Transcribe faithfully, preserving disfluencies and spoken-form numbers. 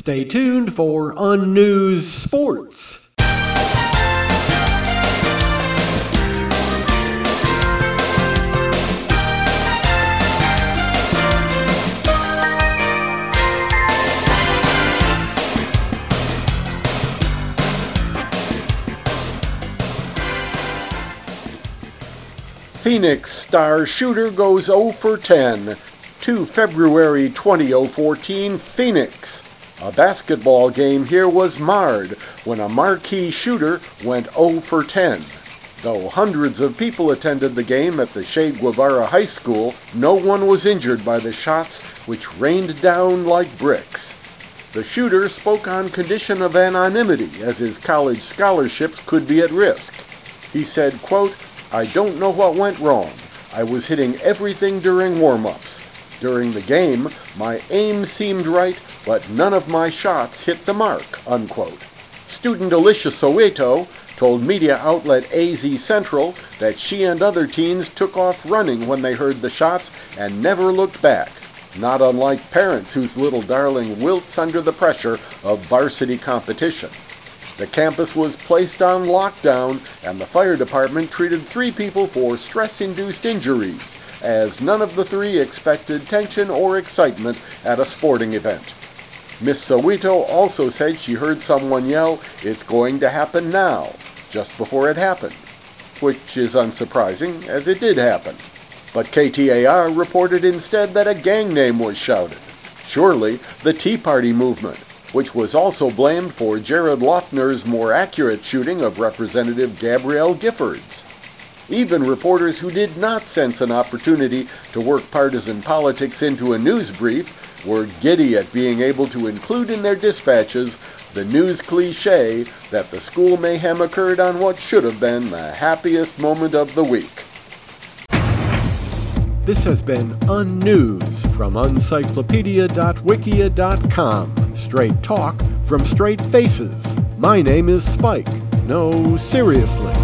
Stay tuned for Unnews Sports. Phoenix star shooter goes zero for ten. To February twentieth, fourteen, Phoenix. A basketball game here was marred when a marquee shooter went zero for ten. Though hundreds of people attended the game at the Che Guevara High School, no one was injured by the shots which rained down like bricks. The shooter spoke on condition of anonymity as his college scholarships could be at risk. He said, quote, "I don't know what went wrong. I was hitting everything during warm-ups. During the game, my aim seemed right, but none of my shots hit the mark," unquote. Student Alicia Soweto told media outlet A Z Central that she and other teens took off running when they heard the shots and never looked back, not unlike parents whose little darling wilts under the pressure of varsity competition. The campus was placed on lockdown, and the fire department treated three people for stress-induced injuries, as none of the three expected tension or excitement at a sporting event. Miss Soweto also said she heard someone yell, "It's going to happen now," just before it happened, which is unsurprising, as it did happen. But K T A R reported instead that a gang name was shouted. Surely the Tea Party movement, which was also blamed for Jared Loughner's more accurate shooting of Representative Gabrielle Giffords. Even reporters who did not sense an opportunity to work partisan politics into a news brief were giddy at being able to include in their dispatches the news cliche that the school mayhem occurred on what should have been the happiest moment of the week. This has been Unnews from Uncyclopedia dot wikia dot com. Straight talk from straight faces. My name is Spike. No, seriously.